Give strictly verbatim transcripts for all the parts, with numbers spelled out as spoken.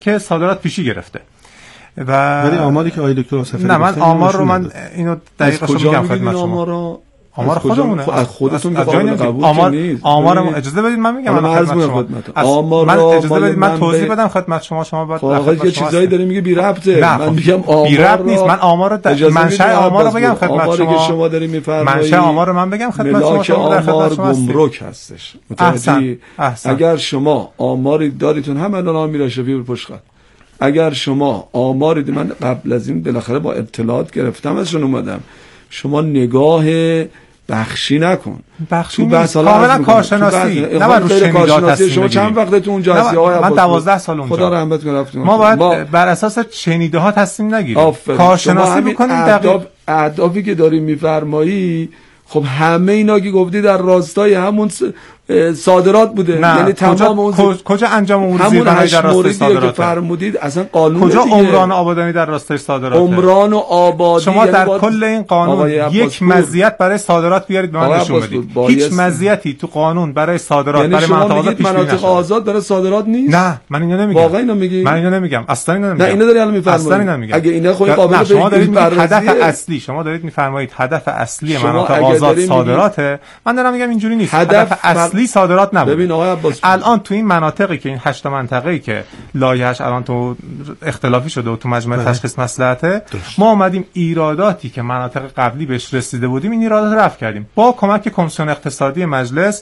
که صادرات پیشی گرفته. و ولی آماری که آقای دکتر آصفی نه من آمار رو من اینو دقیقاً میگم خدمت شما. آمار خودمونه، از خودتون که قابل قبول آمار نیست. آمارم اجازه بدید من میگم من خدمت شما. آمار من اجازه بدید من توضیح بدم خدمت شما. شما بعد آقا یه چیزایی داره میگه بی ربطه. من میگم آمار بی ربط نیست. من آمار رو منشأ آمار رو بگم خدمت شما. آماری که شما دارین میفرمایید منشأ آمار رو من بگم خدمت شما. شما در خدمت شما گمرک هستش. متوجهی؟ اگر شما آماری داریتون هم الان آمیر اشرفی پشت خط. اگر شما آماری من قبل از این بالاخره با اطلاعات گرفتم ازشون اومدم. شما نگاه بخشی نکن. بخشی نیست. کاملا کارشناسی. نه من رو شنیدات شما چند وقت تو اونجا هستی آقای من دوازده سال اونجا. خدا رحمت کنه رفتیم. ما باید ما بر اساس شنیده ها تصمیم نگیریم. کارشناسی بکنیم. دقیق اهدافی که داریم میفرمایی خب همه اینا که گفتی در راستای همون صادرات بوده. یعنی تمام اون کجا انجام امور زیربنایی در راستای صادرات که فرمودید اصلا قانون کجا عمران و آبادانی در راستای صادرات عمران و آبادی شما یعنی در کل این قانون یک مزیت برای صادرات بیارید به من نشون بدید. هیچ مزیتی تو قانون برای صادرات یعنی برای مناطق آزاد پیش بینی مناطق آزاد برای صادرات نیست. نه من اینو نمیگم. واقعا اینو میگی؟ من اینو نمیگم. اصلا اینو نمیگم. نه اینو داری الان میفرمایید. اصلا اینو نمیگم. اگه اینا خود قابل شما دارید هدف اصلی شما دارید میفرمایید هدف اصلی مناطق آزاد صادراته. من دارم میگم اینجوری نیست. هدف اصلی صادرات نبود. ببین آقای عباس الان تو این مناطقی که این هشت منطقه‌ای که لایحه‌اش الان تو اختلافی شده و تو مجمع تشخیص مصلحته ما اومدیم ایراداتی که مناطق قبلی بهش رسیده بودیم این ایرادات رفع کردیم با کمک کمیسیون اقتصادی مجلس.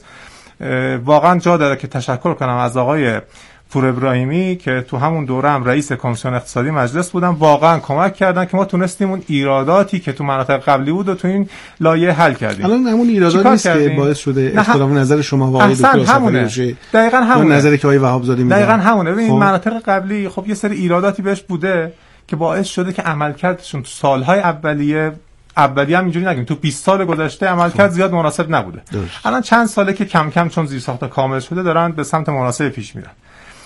واقعا جا داره که تشکر کنم از آقای پور ابراهیمی که تو همون دوره هم رئیس کمیسیون اقتصادی مجلس بودن. واقعا کمک کردن که ما تونستیم اون ایراداتی که تو مناطق قبلی بود و تو این لایحه حل کردیم. الان همون ایرادات نیست که باعث شده اختلاف نظر شما و آقای دکتر آصفی باشه. دقیقاً همونه. نظری که آقای وهابزاده میگه دقیقاً همونه. ببین این مناطق قبلی خب یه سری ایراداتی بهش بوده که باعث شده که عملکردشون تو سالهای اولیه اولیه هم اینجوری نگیم تو بیست سال گذشته عملکرد زیاد مناسب نبوده. درست. الان چند ساله که کم کم چون زیرساخت کامل شده دارن به سمت مناسب پیش میرن.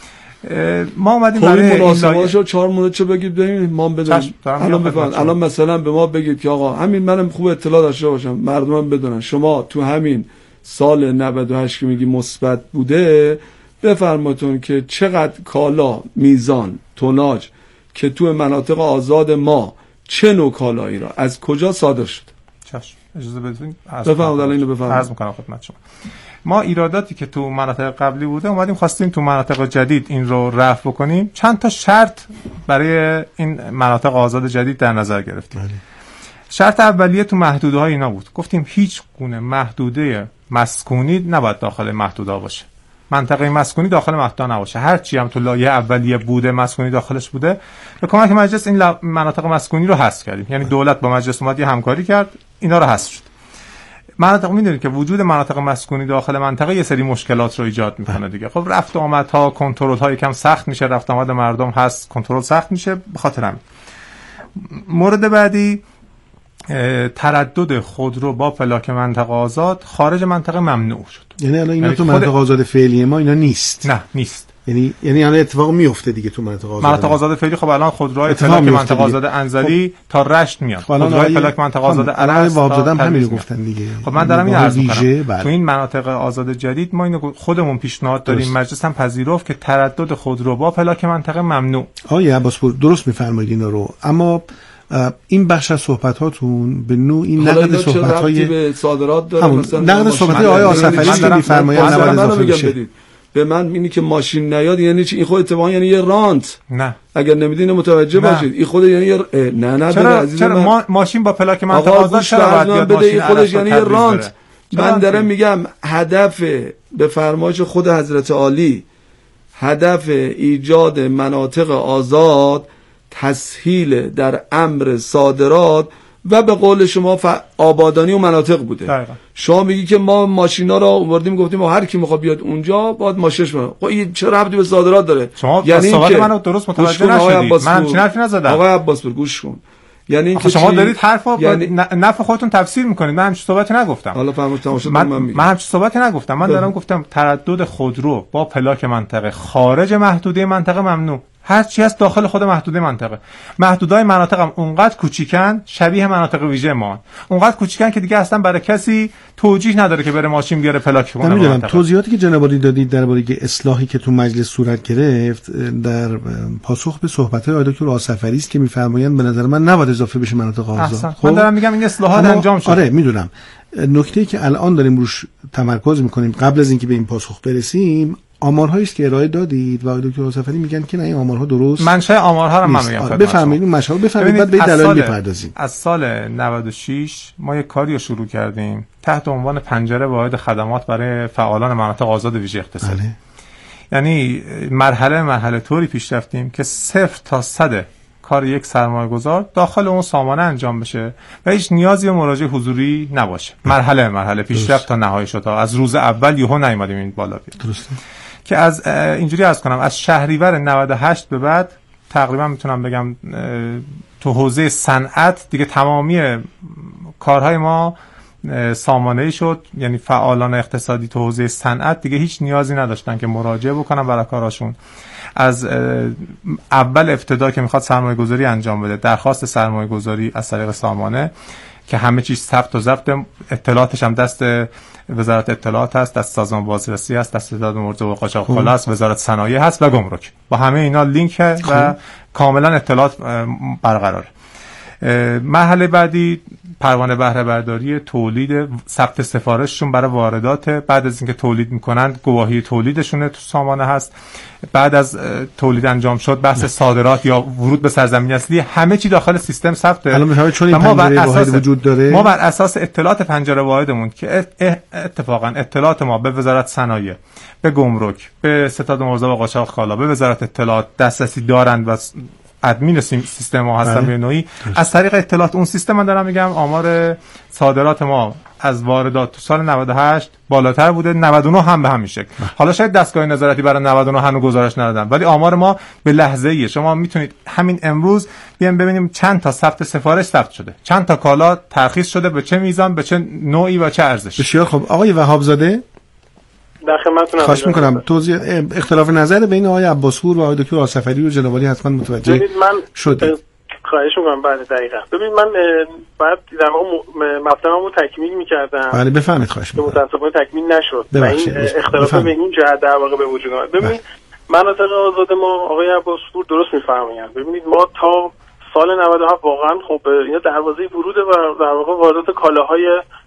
ما اومدیم برای این مناسباشو چهار مورد چه بگید ببینید ما بدونیم. الان بفرمایید الان مثلا به ما بگید که آقا همین منم خوب اطلاع داشته باشم مردمم بدونن شما تو همین سال نود و هشت که میگی مثبت بوده بفرمایید که چقدر کالا میزان توناژ که تو مناطق آزاد ما چه نوع کالایی را از کجا صادر شده. چشم اجازه بدید بفرمایید الان اینو بفرمایید. عرض می‌کنم خدمت شما. ما ایراداتی که تو مناطق قبلی بوده اومدیم خواستیم تو مناطق جدید این رو رفع بکنیم. چند تا شرط برای این مناطق آزاد جدید در نظر گرفتیم. بله. شرط اولیه تو محدوده‌های اینا بود. گفتیم هیچ گونه محدوده مسکونی نباید داخل محدوده باشه. منطقه مسکونی داخل محدوده نباشه. هر چی هم تو لایحه اولیه بوده مسکونی داخلش بوده. به کمک مجلس این مناطق مسکونی رو حذف کردیم. یعنی دولت با مجلس اومد یه همکاری کرد اینا رو حذف شد. مناطق می‌دونید که وجود مناطق مسکونی داخل منطقه یه سری مشکلات رو ایجاد میکنه دیگه. خب رفت و آمدها کنترل ها یکم سخت میشه. رفت آمد مردم هست کنترل سخت میشه به خاطر همین. مورد بعدی تردد خودرو با پلاک منطقه آزاد خارج منطقه ممنوع شد. یعنی الان اینا یعنی تو منطقه خود... آزاد فعلی ما اینا نیست. نه نیست. یعنی یعنی الان اتفاق میفته دیگه تو منطقه آزاد. منطقه آزاد فعلی خب الان خودروهای پلاک منطقه آزاد انزلی خب... تا رشت میاد. خودروهای پلاک منطقه آزاد الان وابزاده هم همین رو گفتن دیگه. خب من دارم این عرض می‌کنم. تو این مناطق آزاد جدید ما اینو خودمون پیشنهاد دادیم مجلس هم پذیرفت که تردد خودرو با پلاک منطقه ممنوع. آقای عباسپور درست می‌فرمایید اینا رو. اما این بخش از صحبتاتون به نوعی نقد صحبت‌های به صادرات داره مثلا نقد صحبت‌های آقای آصفی که می‌فرمایید نباید اضافه بشه. به من اینی که ماشین نیاد یعنی چی؟ این خود اتفاقا یعنی یه رانت. نه اگر نمیدین متوجه نه. باشید این خود یعنی یه نه نه چرا, عزیز چرا من ما ماشین با پلاک منطقه آزاد چرا باید بیاد ماشین خودش یعنی یه رانت. من دارم میگم هدف به فرمایش خود حضرت عالی هدف ایجاد مناطق آزاد تسهیل در امر صادرات و به قول شما ف... آبادانی و مناطق بوده. دقیقا. شما میگی که ما ماشینا رو آوردیم گفتیم هر کی میخواد بیاد اونجا باید ماشینش بره. خب این چه ربطی به صادرات داره؟ شما یعنی صحبت منو درست متوجه نشدید. من همچین حرفی نزدم. آقای عباسپور گوش کن. یعنی اینکه شما دارید حرفا یعنی... نفع خودتون تفسیر میکنید. من همچین صحبتی نگفتم. حالا فرمایید تمام شد من, من میگم. من همچین صحبتی نگفتم. من دارم گفتم تردد خودرو با پلاک منطقه خارج محدوده منطقه ممنوع. هر چی هست داخل خود محدوده منطقه. محدودهای مناطق هم اونقدر کوچیکن شبیه مناطق ویژه ما، اونقدر کوچیکن که دیگه اصلا برای کسی توجیه نداره که بره ماشین بیاره پلاک کنه. نمیدونم توضیحاتی که جناب عالی دادید درباره اصلاحی که تو مجلس صورت گرفت در پاسخ به صحبت‌های آقای دکتر آصفری است که می‌فرمایند به نظر من نباید اضافه بشه مناطق آزاد. خب من دارم میگم این اصلاحات انجام شد. آره میدونم. نکته‌ای که الان داریم روش تمرکز می‌کنیم قبل از اینکه به این پاسخ برسیم، آمارهایی است که ارائه دادید و آقای دکتر آصفری میگن که نه این آمارها درست منشأ آمارها رو من میگم. بفرمایید اون منشأ رو بفرمایید بعد به دلایل بپردازیم. از سال نود و شش ما یک کاری رو شروع کردیم تحت عنوان پنجره واحد خدمات برای فعالان مناطق آزاد ویژه اقتصادی. بله. یعنی مرحله مرحله طوری پیش رفتیم که صفر تا صد کار یک سرمایه‌گذار داخل اون سامانه انجام بشه و هیچ نیازی به مراجعه حضوری نباشه. مرحله مرحله پیش رفت تا نهایی شد. از روز اول یهو نیومدیم این بالا بیاد. درسته. که از اینجوری عرض کنم از شهریور نود و هشت به بعد تقریبا میتونم بگم تو حوزه صنعت دیگه تمامی کارهای ما سامانه‌ای شد، یعنی فعالان اقتصادی تو حوزه صنعت دیگه هیچ نیازی نداشتن که مراجعه بکنن برای کاراشون. از اول ابتدا که میخواد سرمایه گذاری انجام بده درخواست سرمایه گذاری از طریق سامانه که همه چیز ثبت و ضبط، اطلاعاتش هم دست وزارت اطلاعات هست، دست سازمان بازرسی هست، دست ستاد مبارزه با قاچاق است، وزارت صنایع هست و گمرک، با همه اینا لینک و کاملا اطلاعات برقرار. مرحله بعدی پروانه بهره برداری، تولید، ثبت سفارششون برای واردات، بعد از اینکه تولید میکنند گواهی تولیدشون تو سامانه هست، بعد از تولید انجام شد بحث صادرات یا ورود به سرزمین اصلی، همه چی داخل سیستم ثبته. الان چون این پنجره واحد وجود داره، ما بر اساس اطلاعات پنجره واحدمون که اتفاقا اطلاعات ما به وزارت صنایع، به گمرک، به ستاد مبارزه با قاچاق کالا، به وزارت اطلاعات دسترسی دارند و ادمین سیستم ما هستن به نوعی. از طریق اطلاعات اون سیستم من دارم میگم آمار صادرات ما از واردات تو سال نود و هشت بالاتر بوده، نود و نه هم به همین شکل. حالا شاید دستگاه نظارتی برای نود و نه هنوز گزارش ندادن، ولی آمار ما به لحظه ایه. شما میتونید همین امروز بیایم ببینیم چند تا ثبت سفارش ثبت شده، چند تا کالا ترخیص شده، به چه میزان، به چه نوعی و چه ارزشی. بسیار خب. آقای وهاب زاده در خدمتتونم. خواهش میکنم توضیح اختلاف نظر بین آقای عباسپور و آقای دکتر آصفری رو جناب عالی حتما متوجه شدید. خواهش میکنم. بله دقیقاً. ببینید من بعد در واقع مطلبمو تکمیل میکردم. بله بفهمید. خواهش میکنم. متأسفانه تکمیل نشد و این اختلاف به این جهت در واقع به وجود اومد. ببینید مناطق آزاد ما آقای عباسپور درست میفرمایند. ببینید ما تا سال نود و هفت واقعا خب اینا دروازه ورود و در واقع واردات کالاهای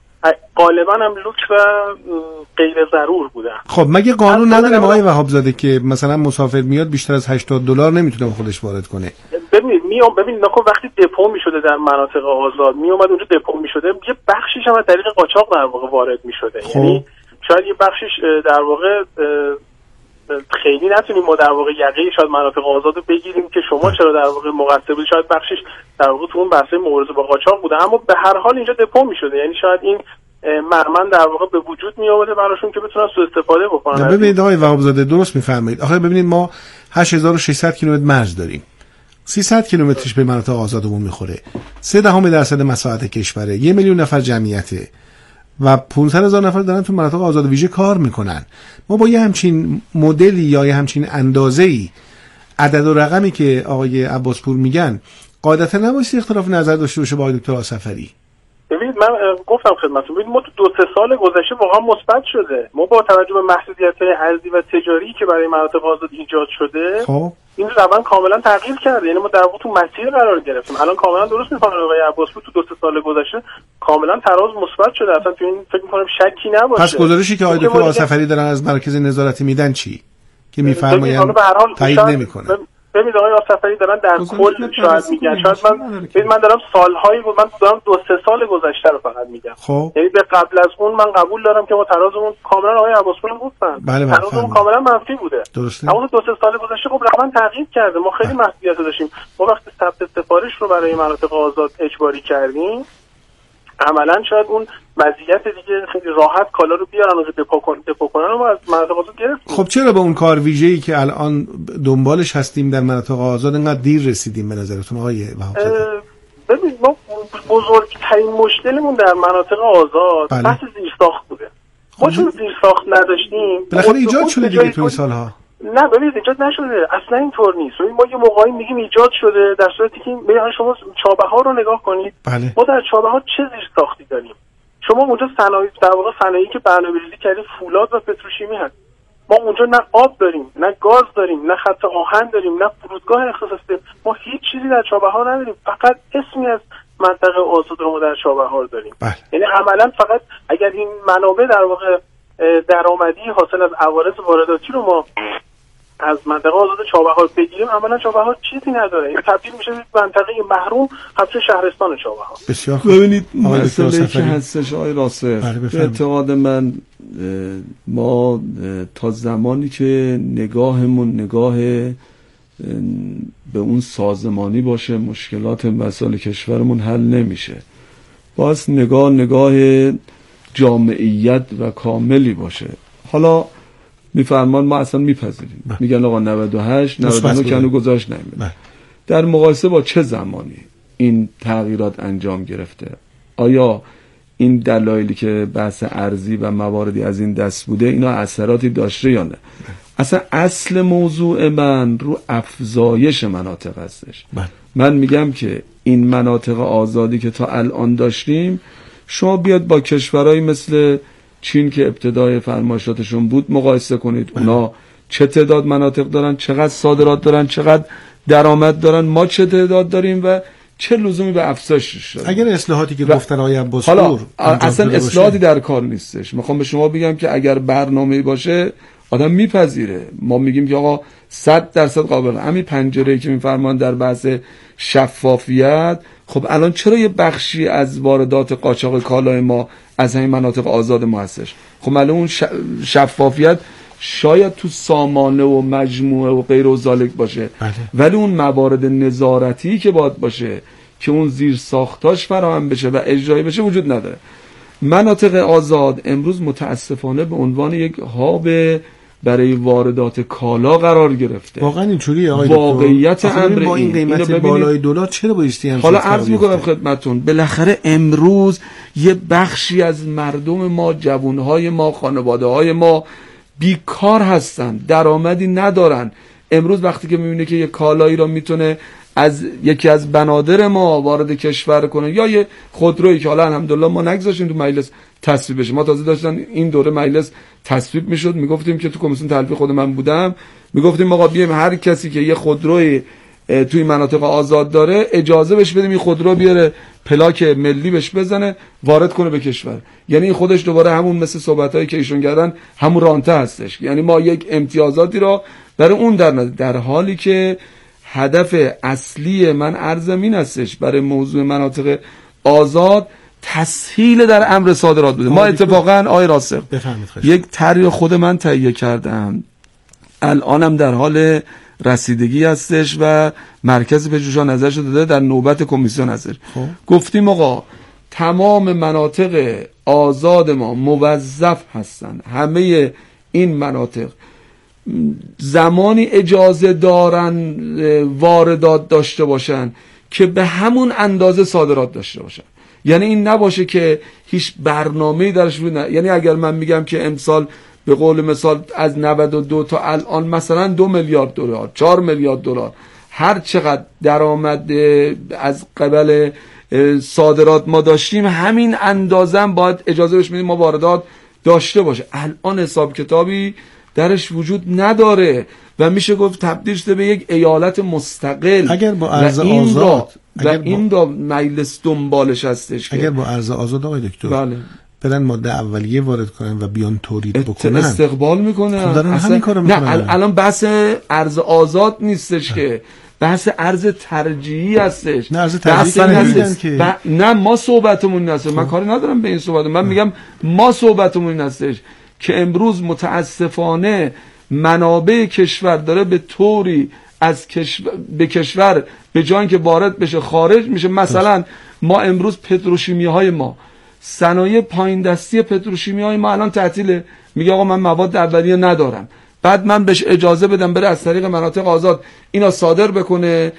غالبا هم لوکس و غیر ضرور بودن. خب مگه قانون نداره آقای وهاب زاده که مثلا مسافر میاد بیشتر از هشتاد دلار نمیتونه خودش وارد کنه؟ ببینید میام ببینید نکن وقتی دپو میشده در مناطق آزاد میومد اونجا دپو میشده، یه بخشیش هم از طریق قاچاق در واقع وارد میشده. یعنی شاید یه بخشیش در واقع خیلی نتونیم ما در واقع یقه شاید مناطق آزاد رو بگیریم که شما چرا در واقع مقصر بودید، شاید بخشش در واقع تو اون بحث مبارزه با قاچاق بوده، اما به هر حال اینجا دپو میشده. یعنی شاید این مرمن در واقع به وجود می آورده براشون که بتونن سوء استفاده بکنن. ببینید آقای وهاب زاده درست میفرمایید. آخه ببینید ما هشت هزار و ششصد کیلومتر مرز داریم، سیصد کیلومترش به مناطق آزادمون میخوره، سه دهم درصد مساحت کشوره، یک میلیون نفر جمعیته و پانصد هزار نفر دارن تو مناطق آزاد ویژه کار میکنن. ما با یه همچین مدلی یا یه همچین اندازه‌ای عدد و رقمی که آقای عباسپور میگن قاعدتا نباید اختلاف نظر داشته باشه با آقای دکتر آصفری. ببینید من گفتم خدمتتون، ببینید ما تو دو سه سال گذشته واقعا مثبت شده. ما با توجه به محدودیت‌های ارضی و تجاری که برای مناطق آزاد ایجاد شده خب این روند کاملا تغییر کرده. یعنی ما در واقع تو مسیر قرار گرفتیم. الان کاملا درست می‌فهمم آقای عباسپور تو دو سه سال گذشته کاملا تراز مثبت شده. اصلا تو این فکر می‌کنم شکی نباشه. پس گزارشی که آقای دکتر آصفری دارن از مرکز نظارتی میدن چی که می‌فرمایند تایید نمی‌کنه؟ ببینید آقای آصفری دارن در کل شاید میگن، شاید من ببین من دارم سالهایی بود، من دارم دو سه سال گذشته رو فقط میگم. خب یعنی به قبل از اون من قبول دارم که ما ترازمون کاملا آقای عباسپور گفتن بله ترازمون کاملا منفی بوده. درسته. اما دو سه سال گذشته خب روند تغییر کرده. ما خیلی محدودیت داشتیم. ما وقتی ثبت سفارش رو برای مناطق آزاد اجباری کردیم عملا شاید اون مزیت دیگه خیلی راحت کالا رو بیارن و دپو کنن دپو کنن و از مناطق آزاد گرفتیم. خب چرا به اون کار ویژه‌ای که الان دنبالش هستیم در مناطق آزاد انقدر دیر رسیدیم به نظرتون آقای وهاب زاده؟ ببینید ما بزرگترین مشکلمون در مناطق آزاد بحث زیرساخت بوده. ما چون زیرساخت نداشتیم بالاخره ایجاد شده دیگه تو این سالها. نه ببینید ایجاد نشده، اصلا اینطور نیست. ما یه موقعی میگیم ایجاد شده در صورتی که ببینید شما چابهار رو نگاه کنید. بله. ما در چابهار چه زیر ساختی داریم؟ شما اونجا صنایع در واقع صنایعی که برنامه‌ریزی کردیم فولاد و پتروشیمی هست. ما اونجا نه آب داریم، نه گاز داریم، نه خط آهن داریم، نه فرودگاه اختصاصی داریم. ما هیچ چیزی در چابهار نداریم، فقط اسمی از منطقه آزاد رو ما در چابهار داریم. بله. یعنی عملا فقط اگر این منابع در واقع درآمدی حاصل از عوارض وارداتی رو ما از منطقه آزاد چابهار بگیریم، عملا چابهار چیزی نداره. این تبدیل میشه به منطقه محروم، همچون شهرستان چابهار. بسیار خوب. ببینید مسئله که هستش آقای راسخ، به اعتقاد من ما تا زمانی که نگاهمون نگاه به اون سازمانی باشه مشکلات مسائل کشورمون حل نمیشه. باز نگاه نگاه جامعیت و کاملی باشه. حالا میفرمان ما اصلا میپذیریم، میگن آقا نود و هشت نود و نه کنو گذاشت نمیده. در مقایسه با چه زمانی این تغییرات انجام گرفته؟ آیا این دلایلی که بحث ارزی و مواردی از این دست بوده اینا اثراتی داشته یا نه؟ اصلا اصل موضوع من رو افزایش مناطق هستش. بله. من میگم که این مناطق آزادی که تا الان داشتیم، شما بیاد با کشورهای مثل چین که ابتدای فرمایشاتشون بود مقایسه کنید. بله. اونا چه تعداد مناطق دارن، چقدر صادرات دارن، چقدر درآمد دارن، ما چه تعداد داریم و چه لزومی به افزایشش داره. اگر اصلاحاتی که گفتن آقای عباسپور حالا اصلا اصلاحاتی در کار نیستش. میخوام به شما بگم که اگر برنامه‌ای باشه آدم میپذیره. ما میگیم که آقا صد درصد قابل. همین پنجره‌ای که میفرمان در بحث شفافیت، خب الان چرا یه بخشی از واردات قاچاق کالای ما از همین مناطق آزاد ما هستش؟ خب الان اون شفافیت شاید تو سامانه و مجموعه و غیر و ذالک باشه. بله. ولی اون موارد نظارتی که باید باشه که اون زیر ساختاش فراهم بشه و اجرایی بشه وجود نداره. مناطق آزاد امروز متاسفانه به عنوان یک هاب برای واردات کالا قرار گرفته. واقعا اینجوریه آقای واقعیت امر با این قیمت بالای دلار چرا بایستی هم حالا عرض میکنم خدمتتون، بالاخره امروز یه بخشی از مردم ما، جوانهای ما، خانواده‌های ما بیکار هستن، درآمدی ندارن. امروز وقتی که میبینه که یه کالایی رو میتونه از یکی از بنادر ما وارد کشور کنه یا یه خودرویی که حالا الحمدلله ما نگذاشتیم تو مجلس تصویب بشه. ما تازه داشتن این دوره مجلس تصویب میشد، میگفتیم که تو کمیسیون تلفیق خود من بودم، میگفتیم آقا بیایم هر کسی که یه خودروی توی مناطق آزاد داره اجازه بهش بدیم این خودرو بیاره پلاک ملی بهش بزنه وارد کنه به کشور. یعنی این خودش دوباره همون مثل صحبتایی که ایشون کردن همون رانته هستش. یعنی ما یک امتیازاتی را برای اون در در حالی که هدف اصلی من عرضم این هستش برای موضوع مناطق آزاد تسهیل در امر صادرات بوده. ما اتفاقا آقای راسخ یک طرح خود من تهیه کردم، الانم در حال رسیدگی هستش و مرکز پژوهش‌ها نظرش داده، در نوبت کمیسیون هستش. خوب. گفتیم آقا تمام مناطق آزاد ما موظف هستن، همه این مناطق زمانی اجازه دارن واردات داشته باشن که به همون اندازه صادرات داشته باشن. یعنی این نباشه که هیچ برنامه‌ای درش وجود نه. یعنی اگر من میگم که امسال به قول مثال از نود و دو تا الان مثلا دو میلیارد دلار، چهار میلیارد دلار هر چقدر درآمد از قبل صادرات ما داشتیم، همین اندازه هم باید اجازه بهش بدیم ما واردات داشته باشه. الان حساب کتابی درش وجود نداره و میشه گفت تبدیل شده به یک ایالت مستقل. اگر با ارز آزاد و این دا مجلس دنبالش هستش. اگر با ارز آزاد آقای دکتر بله برن ماده اولیه وارد کنن و بیان تولید بکنن استقبال میکنن. خب همین کارو میکنن. نه الان بحث ارز آزاد نیستش که بحث ارز ترجیحی هستش. نه ارز ترجیحی که ب... نه ما صحبتمون هست. من کاری ندارم به این صحبت. من میگم ما صحبتمون هستش که امروز متاسفانه منابع کشور داره به طوری از کشور به کشور به جای که وارد بشه خارج میشه. مثلا ما امروز پتروشیمی های ما، صنایع پایین دستی پتروشیمی های ما الان تعطیله. میگه آقا من مواد اولیه ندارم، بعد من بهش اجازه بدم بره از طریق مناطق آزاد اینا صادر بکنه،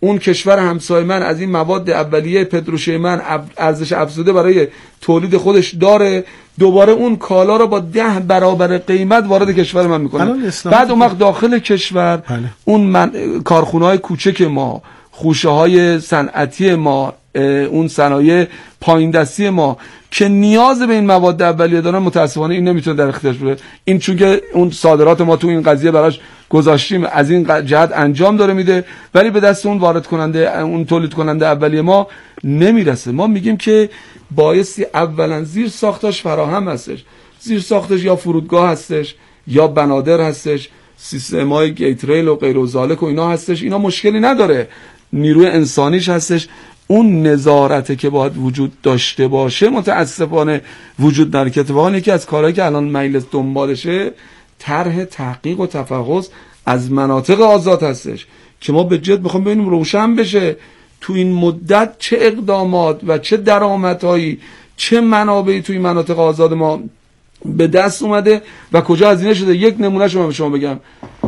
اون کشور همسایه من از این مواد اولیه پتروشیمی من ارزش افزوده برای تولید خودش داره، دوباره اون کالا رو با ده برابر قیمت وارد کشور من میکنه. بعد اون وقت داخل کشور بله. اون من... کارخونه‌های کوچک ما، خوشه های صنعتی ما، اون صنایع پایین دستی ما که نیاز به این مواد اولیه دارن، متاسفانه این نمیتونه در اختیارش بره. این چون که اون صادرات ما تو این قضیه براش گذاشتیم از این جهت انجام داره میده، ولی به دست اون وارد کننده، اون تولید کننده اولیه ما نمیرسه. ما میگیم که بایستی اولا زیر ساختش فراهم هستش، زیر ساختش یا فرودگاه هستش یا بنادر هستش، سیستم‌های گیت ریل و غیر و ذالک و اینا هستش، اینا مشکلی نداره، نیروی انسانیش هستش. اون نظارته که باید وجود داشته باشه متاسفانه وجود نداره، که اتفاقا یکی از کارهایی که الان مجلس دنبالشه طرح تحقیق و تفحص از مناطق آزاد هستش که ما به جد بخوام ببینیم روشن بشه تو این مدت چه اقدامات و چه درآمدهایی، چه منابعی توی مناطق آزاد ما به دست اومده و کجا هزینه شده. یک نمونه شما به شما بگم،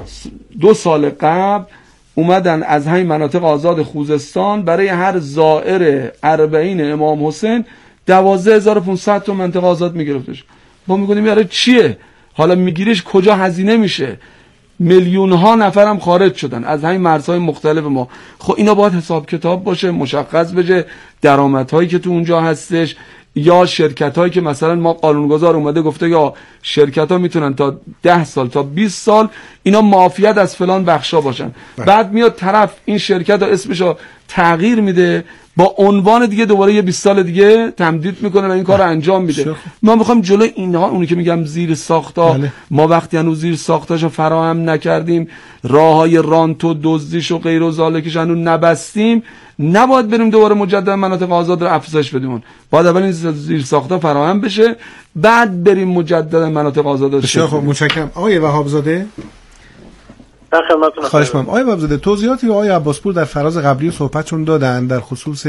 دو سال قبل اومدن از همین مناطق آزاد خوزستان برای هر زائر اربعین امام حسین دوازده هزار و پانصد تا منطقه آزاد میگرفتش. ما میگونیم یاره چیه؟ حالا میگیریش کجا هزینه میشه؟ میلیون ها نفرم خارج شدن از همین مرزهای مختلف ما. خب اینا باید حساب کتاب باشه، مشخص بشه درآمدهایی که تو اونجا هستش، یا شرکت هایی که مثلا ما قانونگذار اومده گفته یا شرکت ها میتونن تا ده سال تا بیست سال اینا معافیت از فلان بخشا باشن. بله. بعد میاد طرف این شرکت ها اسمشو تغییر میده با عنوان دیگه دوباره یه بیست سال دیگه تمدید میکنه و این کار رو انجام میده. شخ. ما میخوایم جلوی اینها، اونی که میگم زیر ساختا، بله. ما وقتی هنوز زیر ساختاشو فراهم نکردیم، راههای رانت و دزدیش و غیر و ذالکش هنوز نبستیم، نباید بریم دوباره مجددا مناطق آزاد رو افزایش بدیم. باید اول این زیر ساختا فراهم بشه، بعد بریم مجددا مناطق آزاد رو. بسیار خوب، متشکرم. آقای وهابزاده در خدمتتون. خواهش می‌کنم. آقای وهابزاده، توضیحاتی آقای عباسپور در فراز قبلی صحبتشون دادن در خصوص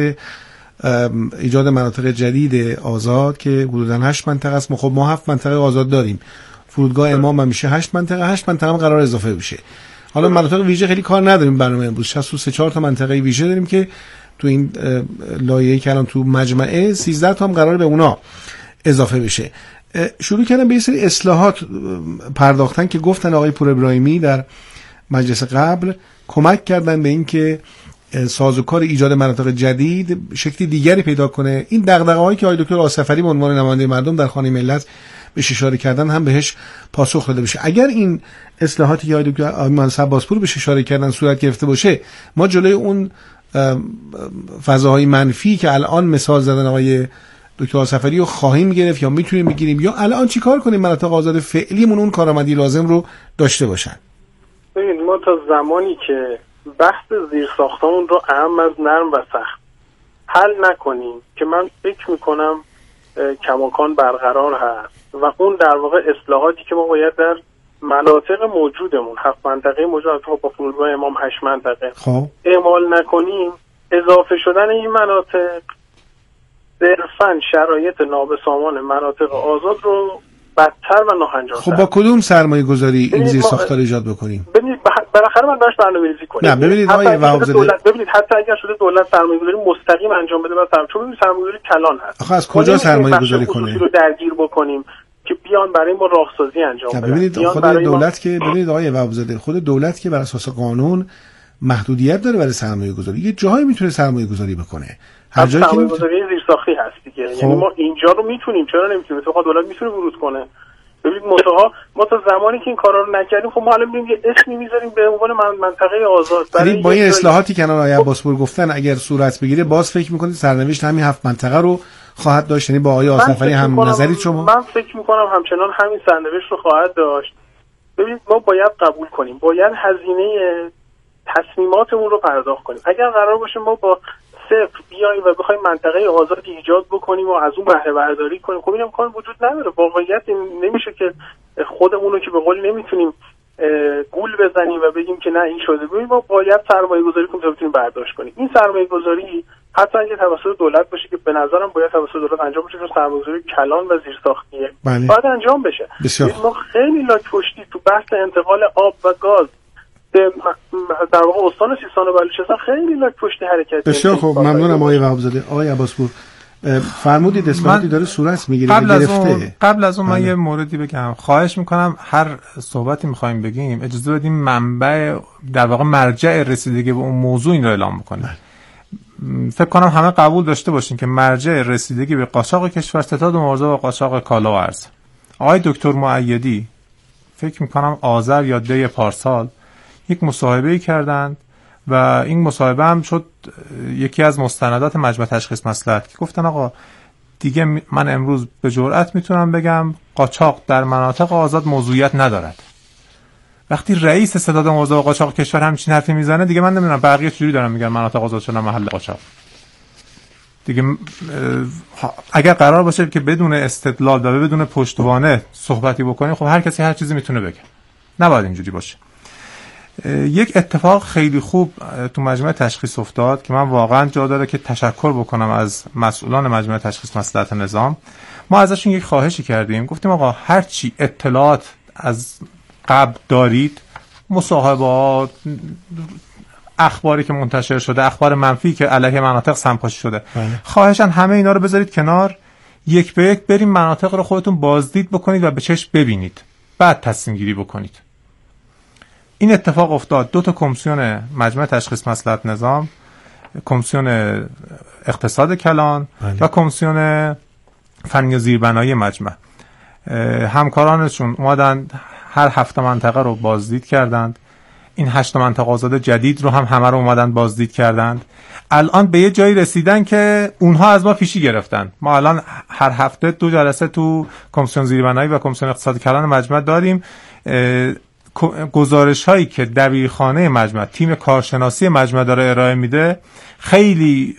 ایجاد مناطق جدید آزاد که حدوداً هشت منطقه است. خب ما هفت منطقه آزاد داریم، فرودگاه امام هم میشه هشت منطقه، هشت منطقه هم قرار اضافه بشه. حالا مناطق ویژه خیلی کار نداریم برنامه امروز، شصت و سه چهار تا منطقه ویژه داریم که تو این لایحه‌ای که الان تو مجمعه سیزده تا هم قرار به اونا اضافه بشه. شروع کردن به یه سری اصلاحات پرداختن که گفتن آقای پور ابراهیمی در مجلس قبل کمک کردن به این که سازوکار ایجاد مناطق جدید شکلی دیگری پیدا کنه. این دغدغه‌هایی که آقای دکتر آصفری به عنوان نماینده مردم در خانه ملت بهش اشاره کردن هم بهش پاسخ داده بشه. اگر این اصلاحاتی که آقای دکتر مهندس عباسپور بهش اشاره کردن صورت گرفته باشه، ما جلوی اون فضاهای منفی که الان مثال زدن آقای دکتر آصفری رو خواهیم گرفت یا میتونیم بگیریم، یا الان چیکار کنیم مناطق آزاد فعلیمون اون کارآمدی لازم رو داشته باشن؟ ببینید، ما تا زمانی که بحث زیرساختمون رو اهم از نرم و سخت حل نکنیم که من فکر میکنم کماکان برقرار هست و اون در واقع اصلاحاتی که ما باید در مناطق موجودمون، هفت منطقه موجود با فرودگاه امام هشت منطقه خب اعمال نکنیم، اضافه شدن این مناطق صرفاً شرایط نابسامان مناطق آزاد رو بدتر و ناهنجار. خب با کدوم سرمایه گذاری این زیر ساختار ایجاد بکنیم؟ ببینید بالاخره من داشت برنامه‌ریزی کنیم. نه ببینید آقای وهابزاده، ببینید حتی اگر شده دولت سرمایه گذاری مستقیم انجام بده، مثلا چون ببینید سرمایه گذاری کلان هست. آخه از کجا سرمایه گذاری کنه؟ رو درگیر بکنیم که بیان برای ما راهسازی انجام بدن. ببینید خود دولت ما... که ببینید آقای وهابزاده، خود دولت که بر اساس قانون محدودیت داره برای سرمایه گذاری، یه جایی میتونه سرمایه گذاری بکنه. هر جایی که سرمایه گذاری زیرساختی هست دیگه. خب. یعنی ما اینجا رو میتونیم، چرا نمیتونیم؟ تو دولت میتونه ورود کنه. ببینید منتها ما تا زمانی که این کارا رو نکردیم، خب ما الان میگیم یه اسمی میذاریم به عنوان منطقه آزاد. برای با این اصلاحاتی که الان آقای عباسپور گفتن اگر صورت بگیره، باز فکر میکنید سرنوشت همین هفت منطقه رو خواهد داشت؟ یعنی با آقای آصفری هم نظری شما؟ من فکر میکنم همچنان همین سرنوشت رو خواهد داشت. ببینید ما باید قبول کنیم، باید هزینه تصمیماتمون رو پرداخت کنیم. اگر قرار باشه ما با صفر بیاییم و بخوایم منطقه آزادی ایجاد بکنیم و از اون بهره برداری کنیم، خب این امکان وجود نداره. واقعیت نمیشه که خودمون رو که به قول نمیتونیم گول بزنیم و بگیم که نه این شده. ببینید ما باید سرمایه گذاری کنیم تا بتونیم برداشت کنیم. این سرمایه گذاری حتی اگه توسط دولت باشه، که به نظرم باید توسط دولت انجام بشه، چون سرمایه گذاری کلان و زیرساختیه، باید انجام بشه. بسیار. ما خیلی لاک پشتی تو بحث انتقال آب و گاز در واقع استان سیستان و بلوچستان خیلی لاک پشت حرکت. بسیار خوب، ممنونم آقای وهابزاده. آقای عباسپور فرمودید اصلاحاتی داره صورت میگیره قبل از اون قبل از اون من یه موردی بگم. خواهش میکنم هر صحبتی میخوایم بگیم اجازه بدیم منبع در واقع مرجع رسیدگی به اون موضوع این رو اعلام بکنه. فکر کنم همه قبول داشته باشین که مرجع رسیدگی به قاچاق کشور ستاد مبارزه با قاچاق کالا و ارز. آقای دکتر مؤیدی فکر میکنم آذر یا دی پارسال یک مصاحبه‌ای کردند و این مصاحبه هم شد یکی از مستندات مجمع تشخیص مصلحت که گفتن آقا دیگه من امروز به جرئت میتونم بگم قاچاق در مناطق آزاد موضوعیت ندارد. وقتی رئیس ستاد مبارزه با قاچاق کشور همچین حرفی میزنه دیگه من نمیدونم بقیه چجوری دارن میگن مناطق آزاد شدن محل قاچاق. دیگه اگر قرار باشه که بدون استدلال و بدون پشتوانه صحبتی بکنیم خب هر کسی هر چیزی میتونه بگه. نباید اینجوری باشه. یک اتفاق خیلی خوب تو مجمع تشخیص افتاد که من واقعا جا داره که تشکر بکنم از مسئولان مجمع تشخیص مصلحت نظام. ما ازشون یک خواهشی کردیم، گفتیم آقا هر چی اطلاعات از قبل دارید، مصاحبات، اخباری که منتشر شده، اخبار منفی که علیه مناطق سمپاشی شده، خواهشاً همه اینا رو بذارید کنار، یک به یک بریم مناطق رو خودتون بازدید بکنید و به چشم ببینید، بعد تصمیم گیری بکنید. این اتفاق افتاد. دو تا کمیسیون مجمع تشخیص مصلحت نظام، کمیسیون اقتصاد کلان بله. و کمیسیون فنی و زیربنایی مجمع، همکارانشون اومدن هر هفت منطقه رو بازدید کردند. این هشت منطقه آزاد جدید رو هم همه رو اومدن بازدید کردند. الان به یه جایی رسیدن که اونها از ما پیشی گرفتن. ما الان هر هفته دو جلسه تو کمیسیون زیربنایی و کمیسیون اقتصاد کلان مجمع داریم. گزارش هایی که دبیرخانه مجمع، تیم کارشناسی مجمع داره ارائه میده خیلی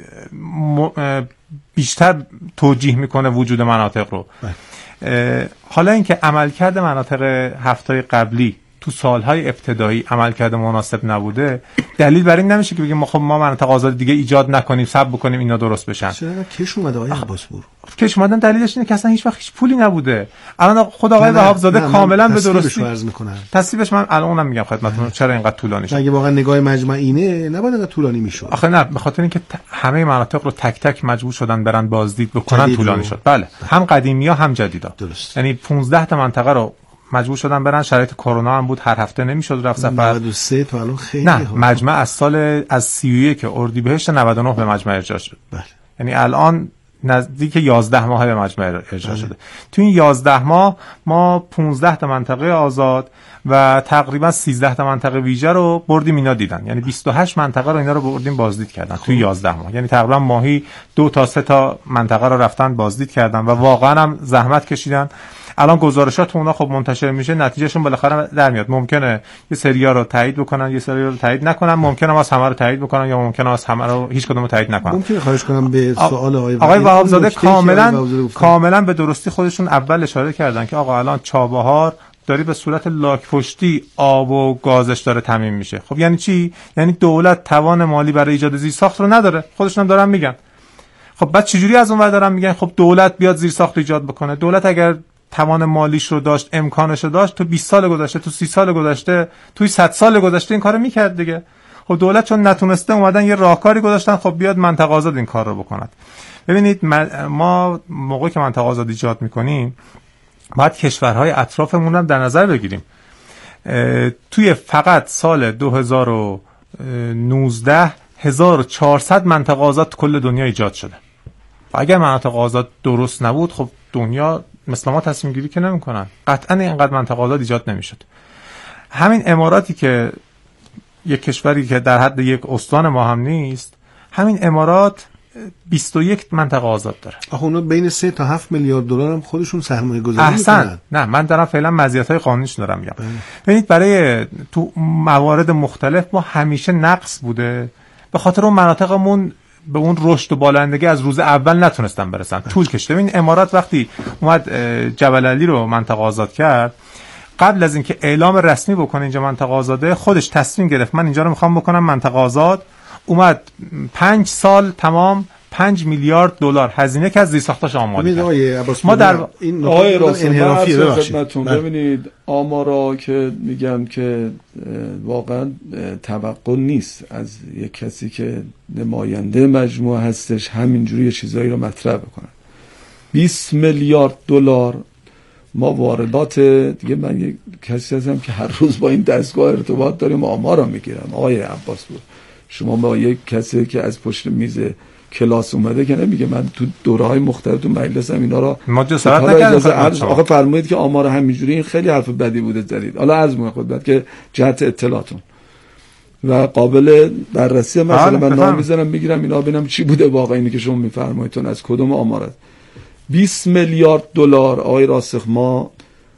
بیشتر توجیه میکنه وجود مناطق رو. حالا اینکه عملکرد مناطق هفته‌های قبلی تو سالهای ابتدایی عملکرد مناسب نبوده، دلیل بر این نمیشه که بگیم ما خب ما مناطق آزاد دیگه ایجاد نکنیم، صبر بکنیم اینا درست بشن. چرا کش اومده آقای عباسپور؟ کش اومدن دلیلش اینه که اصلا هیچ وقت هیچ پولی نبوده. الان خود آقای وهابزاده کاملا به درستی عرض میکنن. تصویبش من الان اونم میگم خدمتتون چرا اینقدر طولانی شد. اگه واقعا نگاه مجمع اینه نباید اینقدر طولانی میشد. آخه نه، به خاطر اینکه همه مناطق رو تک تک مجبور شدن برن بازدید بکنن طولانی شد. بله، هم قدیمی‌ها هم جدیدا. درست. یعنی پانزده تا منطقه رو مجبور شدن برن، شرایط کرونا هم بود، هر هفته نمیشد رفت سفر. نود و سه تا الان خیلی نه ها. مجمع از سال از سی و یک اردیبهشت نود و نه به مجمع ارجاع شد. بله. یعنی الان نزدیک یازده ماه به مجمع ارجاع شده. تو این یازده ماه ما پانزده تا منطقه آزاد و تقریبا سیزده تا منطقه ویژه رو بردیم اینا دیدن. یعنی بیست و هشت منطقه رو اینا رو بردیم بازدید کردن تو یازده ماه. یعنی تقریبا ماهی دو تا سه تا منطقه رو رفتن بازدید کردن و واقعا هم زحمت کشیدن. الان گزارشات اونا خب منتشر میشه، نتیجهشون بالاخره در میاد. ممکنه یه سریا رو تایید بکنن، یه سریا رو تایید نکنن، ممکنه از همه رو تایید بکنن یا ممکنه از همه رو هیچ کدوم رو تایید نکنن. ممکنه خواهش کنم به سوال آقای آقای وهابزاده کاملا کاملا به درستی خودشون اول اشاره کردن که آقا الان چابهار داری به صورت لاک پشتی آب و گازش داره تامین میشه. خب یعنی چی؟ یعنی دولت توان مالی برای ایجاد زیرساخت رو نداره. خودشون هم دارن میگن. خب بعد چجوری از اون ور دارن میگن خب دولت بیاد زیرساخت ایجاد بکنه؟ دولت اگر توان مالیش رو داشت، امکانش رو داشت، تو بیست سال گذشته، تو سی سال گذشته، توی صد سال گذشته این کارو میکرد دیگه. خب دولت چون نتونسته اومدن یه راهکاری گذاشتن خب بیاد منطقه آزاد این کار رو بکند. ببینید ما موقعی که منطقه آزاد ایجاد میکنیم باید کشورهای اطرافمون هم در نظر بگیریم. توی فقط سال دو هزار و نوزده هزار و چهارصد منطقه آزاد کل دنیا ایجاد شده. و اگر مناطق آزاد درست نبود خب دنیا مثل ما تصمیم گیری که نمی کنن. قطعا اینقدر منطقه آزاد ایجاد نمیشد. همین اماراتی که یک کشوری که در حد یک استان ما هم نیست، همین امارات بیست و یک منطقه آزاد داره. آخه اونا بین سه تا هفت میلیارد دلار هم خودشون سرمایه گذاری میکنن. نه من دارم فعلا مزیت‌های قانونیش دارم میگم. ببینید برای تو موارد مختلف ما همیشه نقص بوده، به خاطر اون مناطقمون به اون رشد و بالندگی از روز اول نتونستن برسن. طول کشیده. این امارات وقتی اومد جبل علی رو منطقه آزاد کرد، قبل از اینکه اعلام رسمی بکنه اینجا منطقه آزاده، خودش تصمیم گرفت من اینجا رو میخوام بکنم منطقه آزاد. اومد پنج سال تمام پنج میلیارد دلار هزینه که از زیرساختاش آماده کرد. ما در این آقای انحرافی خدمتتون ببینید آمارا که میگم که واقعا توقع نیست از یک کسی که نماینده مجموعه هستش همینجوری یه چیزایی رو مطرح بکنه. بیست میلیارد دلار ما واردات دیگه. من یک کسی هستم که هر روز با این دستگاه ارتباط داریم، آمارا میگیرم. آقای عباس بود شما با یک کسی که از پشت میز کلاس اومده که نمیگه من تو دوره‌های مختلف تو مجلسم اینا رو ما جسارت نکردیم. آخه فرمایید که آمار همینجوری، این خیلی حرف بدی بوده زدید. حالا عرض می‌کنم خدمت که جهت اطلاعاتون و قابل بررسی، مثلا من نام میذارم میگیرم اینا ببینم چی بوده واقعا اینی که شما میفرمایید از کدوم آمارات. بیست میلیارد دلار آقای راسخ ما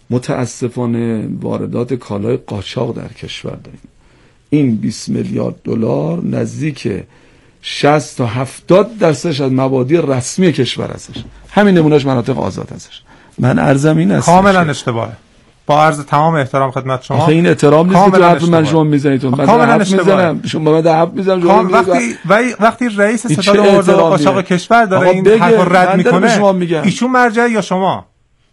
متاسفانه واردات کالای قاچاق در کشور داریم. این بیست میلیارد دلار نزدیک شصت تا هفتاد درصدش از مبادی رسمی کشور هستش. همین نمونهش مناطق آزاد هستش. من عرضم این است کاملا اشتباهه. با عرض تمام احترام خدمت شما. آخه این احترام نیست که حرف من شما میزنید. من حرف میزنم شما من حرف میزنم شما وقتی وقتی رئیس ستاد ارزه و قاچاق کشور داره این حرف رد میکنه، ایشون مرجع یا شما؟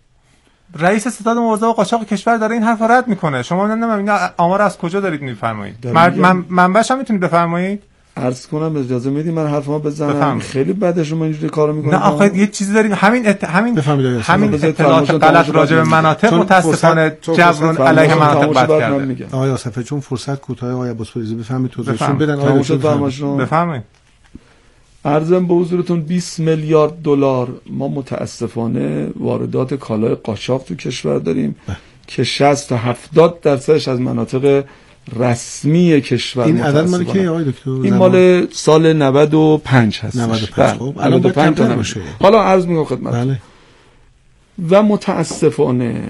رئیس ستاد ارزه و قاچاق کشور داره این حرف رد میکنه. شما نمیدونم اینا آمار از کجا دارید میفرمایید؟ من منبعش هم میتونید بفرمایید؟ عرض کنم اجازه میدی من حرفمو بزنم؟ بفهم. خیلی بده شما اینجوری کارو میکنید. نه آخه یه چیزی داریم همین ات... همین همین اطلاعات غلط راجع به مناطق متاسفانه جبران علیه مناطق بد کرده. آقای آصفی چون فرصت کوتاه آقای عباسپوریزی بفهمید توضیحشون بدن. آقای بفرمایید. عرضم به حضورتون بیست میلیارد دلار ما متاسفانه واردات کالای قاچاق تو کشور داریم که شصت تا هفتاد درصدش از مناطق رسمی کشور. این عدد مال کی آقای دکتر؟ این مال سال نود و پنج هست. نود و پنج. خب الان نود و پنج تا باشه. حالا عرض میکنم خدمت. بله. و متاسفانه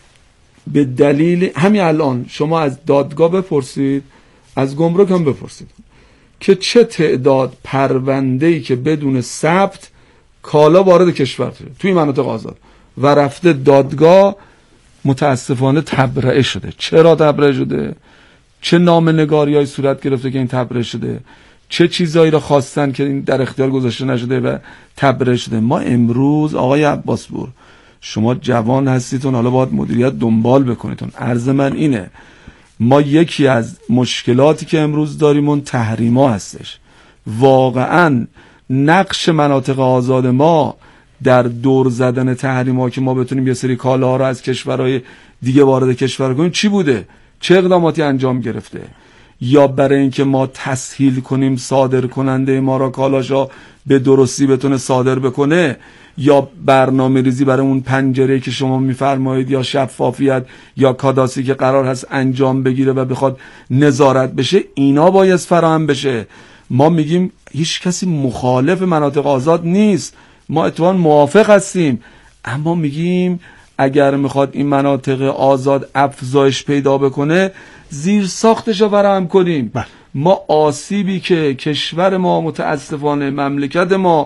به دلیل همین الان شما از دادگاه بپرسید، از گمرک هم بپرسید که چه تعداد پرونده‌ای که بدون ثبت کالا وارد کشور شده توی مناطق آزاد و رفته دادگاه متاسفانه تبرئه شده. چرا تبرئه شده؟ چه نامه‌نگاری‌های صورت گرفته که این تبرئه شده؟ چه چیزایی را خواستن که این در اختیار گذاشته نشده و تبرئه شده؟ ما امروز آقای عباسپور شما جوان هستیتون، حالا باید مدیریت دنبال بکنیتون. عرض من اینه ما یکی از مشکلاتی که امروز داریم اون تحریما هستش. واقعا نقش مناطق آزاد ما در دور زدن تحریما که ما بتونیم یه سری کالاها رو از کشورهای دیگه وارد کشور کنیم چی بوده؟ چه اقداماتی انجام گرفته؟ یا برای اینکه ما تسهیل کنیم صادر کننده ما را کالاشا به درستی بتونه صادر بکنه، یا برنامه ریزی برای اون پنجره که شما میفرمایید، یا شفافیت یا کاداسی که قرار هست انجام بگیره و بخواد نظارت بشه، اینا باید فراهم بشه. ما میگیم هیچ کسی مخالف مناطق آزاد نیست، ما اتفاقا موافق هستیم، اما میگیم اگر میخواد این مناطق آزاد افزایش پیدا بکنه زیر ساختش رو فراهم کنیم. بله. ما آسیبی که کشور ما متاسفانه مملکت ما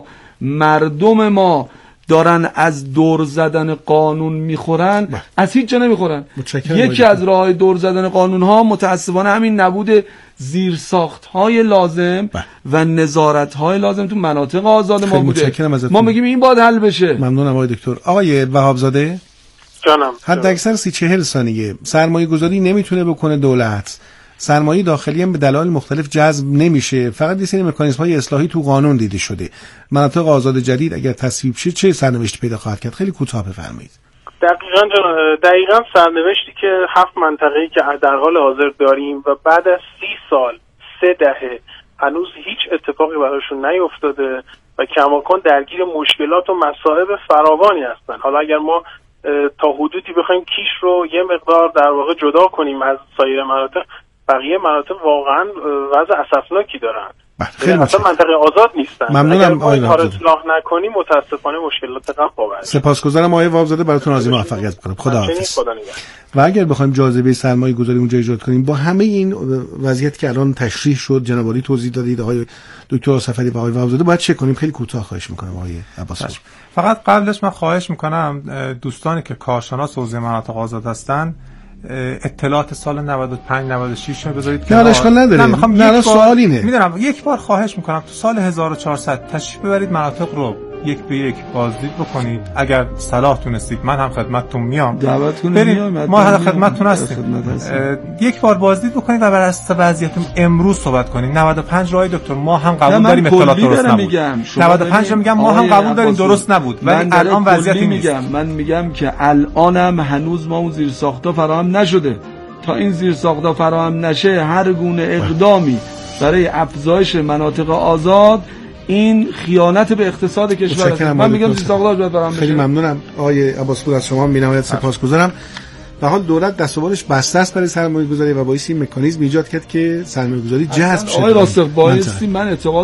مردم ما دارن از دور زدن قانون میخورن بله. از هیچ جا نمیخورن. یکی از راههای دور زدن قانون ها متاسفانه همین نبود زیر ساخت های لازم بله. و نظارت های لازم تو مناطق آزاد ما بوده. ما میگیم این باید حل بشه. ممنونم آقای دکتر. آقای وهابزاده جانم. حد اکثر سی چهل ثانیه سرمایه گذاری نمیتونه بکنه دولت، سرمایه داخلی هم به دلایل مختلف جذب نمیشه، فقط یه سری مکانیزم های اصلاحی تو قانون دیده شده. مناطق آزاد جدید اگر تصویب شه چه سرنوشتی پیدا خواهد کرد؟ خیلی کوتاه بفرمایید. دقیقاً دقیقاً سرنوشتی که هفت منطقه‌ای که در حال حاضر داریم و بعد از سی سال سه دهه هنوز هیچ اتفاقی براشون نیفتاده و کماکان درگیر مشکلات و مصائب فراوانی هستن. حالا اگر ما تا حدودی بخوایم کیش رو یه مقدار در واقع جدا کنیم از سایر مناطق، بقیه مناطق واقعا وضع اسفناکی دارن. خیلی اصلا منطقه آزاد نیستن. ممنونم آقای وهابزاده. اگر اصلاح نکنیم متاسفانه مشکلات قم خواهد. سپاسگزارم آقای وهابزاده، براتون آرزوی موفقیت می‌کنم. خداحافظ. و اگر بخوایم جاذبه سرمایه گذاری اونجا ایجاد کنیم با همه این وضعیتی که الان تشریح شد، جناب عالی توضیح دادید، آقای دکتر آصفی و آقای وهابزاده، باید چه کنیم؟ خیلی کوتاه خواهش می‌کنم آقای عباسپور. فقط قبلش من خواهش می‌کنم دوستانی که کارشناس حوزه مناطق آزاد هستن اطلاعات سال نود و پنج نود و شش رو بذارید نه اشکال نداره. نه میخوام نه سوال اینه. میدونم یک بار خواهش میکنم تو سال هزار و چهارصد تشریف ببرید مناطق رو یک به یک بازدید بکنید. اگر صلاح تونستید من هم خدمتتون میام. دعوتتون میام. ما هم خدمتتون هستیم. یک بار بازدید بکنید و بر اساس وضعیت امروز صحبت کنید. نود و پنج رای دکتر ما هم قبول داریم اطلاعات درست نبود. نود و پنج میگم ما هم قبول داریم درست نبود. ولی الان وضعیت میگم من میگم که الانم هنوز ما اون زیرساخت‌ها فراهم نشده. تا این زیرساخت‌ها فراهم نشه هر گونه اقدامی برای افزایش مناطق آزاد این خیانت به اقتصاد کشور. من میگم زیرساخت‌ها باید فراهم بشه. خیلی ممنونم آقای عباسپور، از شما بی‌نهایت سپاسگزارم. به حال دولت دستاوردش بسته است برای سرمایه‌گذاری و باعث این مکانیزم ایجاد کرد که سرمایه‌گذاری جذب شه. آقای راسخ بایستی من اعتقاد